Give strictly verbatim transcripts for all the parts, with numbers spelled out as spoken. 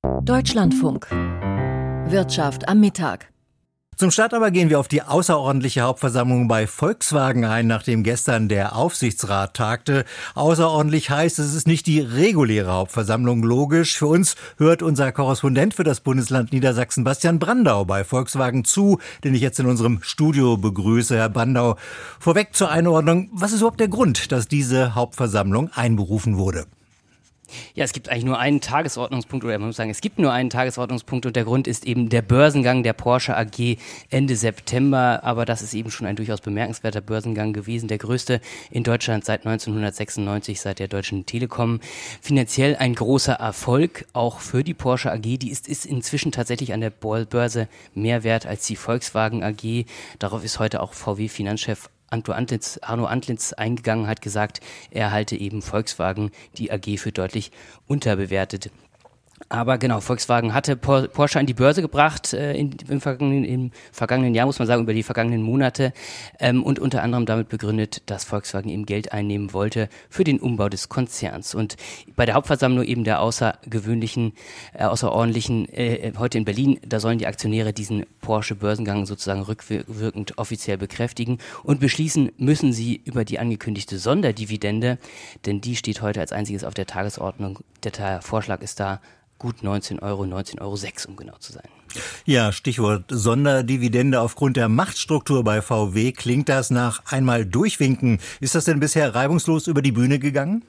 Deutschlandfunk. Wirtschaft am Mittag. Zum Start aber gehen wir auf die außerordentliche Hauptversammlung bei Volkswagen ein, nachdem gestern der Aufsichtsrat tagte. Außerordentlich heißt, es ist nicht die reguläre Hauptversammlung, logisch. Für uns hört unser Korrespondent für das Bundesland Niedersachsen, Bastian Brandau, bei Volkswagen zu, den ich jetzt in unserem Studio begrüße. Herr Brandau, vorweg zur Einordnung, was ist überhaupt der Grund, dass diese Hauptversammlung einberufen wurde? Ja, es gibt eigentlich nur einen Tagesordnungspunkt, oder man muss sagen, es gibt nur einen Tagesordnungspunkt und der Grund ist eben der Börsengang der Porsche A G Ende September, aber das ist eben schon ein durchaus bemerkenswerter Börsengang gewesen, der größte in Deutschland seit neunzehnhundertsechsundneunzig, seit der Deutschen Telekom. Finanziell ein großer Erfolg, auch für die Porsche A G, die ist, ist inzwischen tatsächlich an der Börse mehr wert als die Volkswagen A G. Darauf ist heute auch V W-Finanzchef Arno Antlitz, Arno Antlitz eingegangen, hat gesagt, er halte eben Volkswagen, die A G, für deutlich unterbewertet. Aber genau, Volkswagen hatte Porsche an die Börse gebracht äh, in, im, vergangenen, im vergangenen Jahr, muss man sagen, über die vergangenen Monate ähm, und unter anderem damit begründet, dass Volkswagen eben Geld einnehmen wollte für den Umbau des Konzerns. Und bei der Hauptversammlung eben der außergewöhnlichen, äh, außerordentlichen, äh, heute in Berlin, da sollen die Aktionäre diesen Porsche-Börsengang sozusagen rückwirkend offiziell bekräftigen und beschließen müssen sie über die angekündigte Sonderdividende, denn die steht heute als einziges auf der Tagesordnung. Der Vorschlag ist da, gut neunzehn Euro, neunzehn Euro sechs, um genau zu sein. Ja, Stichwort Sonderdividende. Aufgrund der Machtstruktur bei V W klingt das nach einmal durchwinken. Ist das denn bisher reibungslos über die Bühne gegangen?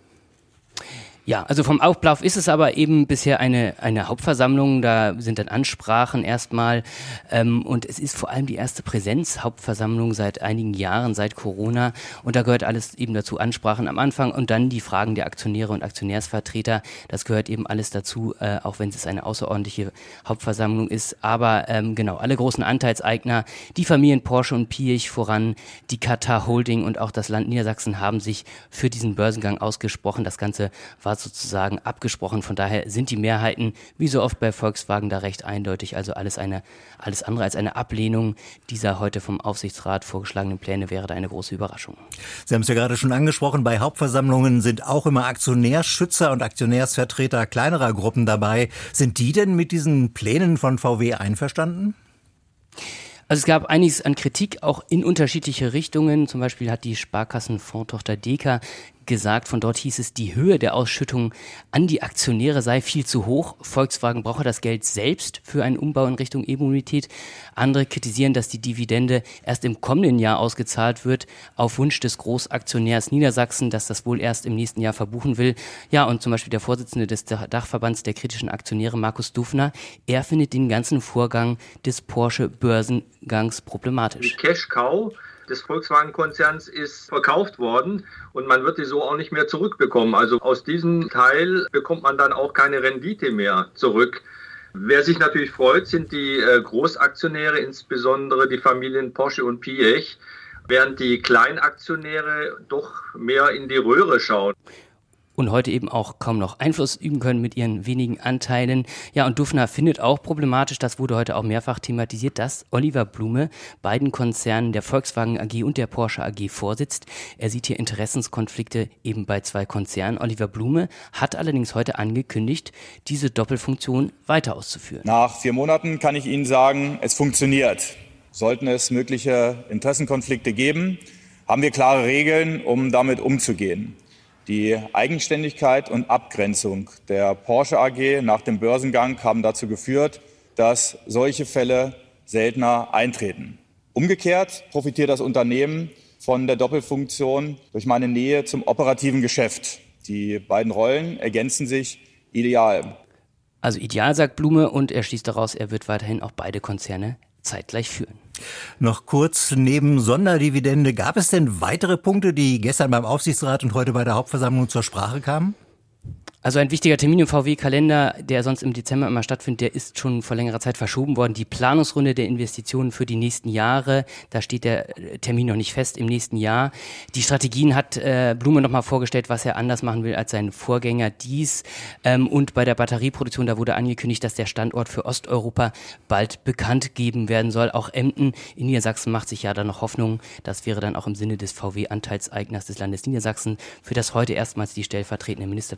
Ja, also vom Ablauf ist es aber eben bisher eine, eine Hauptversammlung, da sind dann Ansprachen erstmal ähm, und es ist vor allem die erste Präsenz-Hauptversammlung seit einigen Jahren, seit Corona, und da gehört alles eben dazu, Ansprachen am Anfang und dann die Fragen der Aktionäre und Aktionärsvertreter, das gehört eben alles dazu, äh, auch wenn es eine außerordentliche Hauptversammlung ist, aber ähm, genau, alle großen Anteilseigner, die Familien Porsche und Piëch voran, die Katar Holding und auch das Land Niedersachsen haben sich für diesen Börsengang ausgesprochen, das Ganze war sozusagen abgesprochen. Von daher sind die Mehrheiten, wie so oft bei Volkswagen, da recht eindeutig. Also alles eine, alles andere als eine Ablehnung dieser heute vom Aufsichtsrat vorgeschlagenen Pläne wäre da eine große Überraschung. Sie haben es ja gerade schon angesprochen, bei Hauptversammlungen sind auch immer Aktionärsschützer und Aktionärsvertreter kleinerer Gruppen dabei. Sind die denn mit diesen Plänen von V W einverstanden? Also es gab einiges an Kritik, auch in unterschiedliche Richtungen. Zum Beispiel hat die Sparkassenfondstochter Deka gesagt, von dort hieß es, die Höhe der Ausschüttung an die Aktionäre sei viel zu hoch. Volkswagen brauche das Geld selbst für einen Umbau in Richtung E-Mobilität. Andere kritisieren, dass die Dividende erst im kommenden Jahr ausgezahlt wird, auf Wunsch des Großaktionärs Niedersachsen, das das wohl erst im nächsten Jahr verbuchen will. Ja, und zum Beispiel der Vorsitzende des Dachverbands der kritischen Aktionäre, Markus Dufner, er findet den ganzen Vorgang des Porsche-Börsengangs problematisch. Die Cash-Cow des Volkswagen-Konzerns ist verkauft worden und man wird die so auch nicht mehr zurückbekommen. Also aus diesem Teil bekommt man dann auch keine Rendite mehr zurück. Wer sich natürlich freut, sind die Großaktionäre, insbesondere die Familien Porsche und Piëch, während die Kleinaktionäre doch mehr in die Röhre schauen. Und heute eben auch kaum noch Einfluss üben können mit ihren wenigen Anteilen. Ja, und Dufner findet auch problematisch, das wurde heute auch mehrfach thematisiert, dass Oliver Blume beiden Konzernen, der Volkswagen A G und der Porsche A G, vorsitzt. Er sieht hier Interessenskonflikte eben bei zwei Konzernen. Oliver Blume hat allerdings heute angekündigt, diese Doppelfunktion weiter auszuführen. Nach vier Monaten kann ich Ihnen sagen, es funktioniert. Sollten es mögliche Interessenkonflikte geben, haben wir klare Regeln, um damit umzugehen. Die Eigenständigkeit und Abgrenzung der Porsche A G nach dem Börsengang haben dazu geführt, dass solche Fälle seltener eintreten. Umgekehrt profitiert das Unternehmen von der Doppelfunktion durch meine Nähe zum operativen Geschäft. Die beiden Rollen ergänzen sich ideal. Also ideal, sagt Blume, und er schließt daraus, er wird weiterhin auch beide Konzerne zeitgleich führen. Noch kurz, neben Sonderdividende, gab es denn weitere Punkte, die gestern beim Aufsichtsrat und heute bei der Hauptversammlung zur Sprache kamen? Also ein wichtiger Termin im V W-Kalender, der sonst im Dezember immer stattfindet, der ist schon vor längerer Zeit verschoben worden. Die Planungsrunde der Investitionen für die nächsten Jahre, da steht der Termin noch nicht fest im nächsten Jahr. Die Strategien hat äh, Blume nochmal vorgestellt, was er anders machen will als sein Vorgänger dies. Ähm, und bei der Batterieproduktion, da wurde angekündigt, dass der Standort für Osteuropa bald bekannt geben werden soll. Auch Emden in Niedersachsen macht sich ja da noch Hoffnung. Das wäre dann auch im Sinne des V W-Anteilseigners des Landes Niedersachsen, für das heute erstmals die stellvertretende Ministerpräsidentin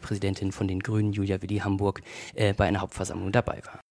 von den Grünen, Julia Willi Hamburg, äh, bei einer Hauptversammlung dabei war.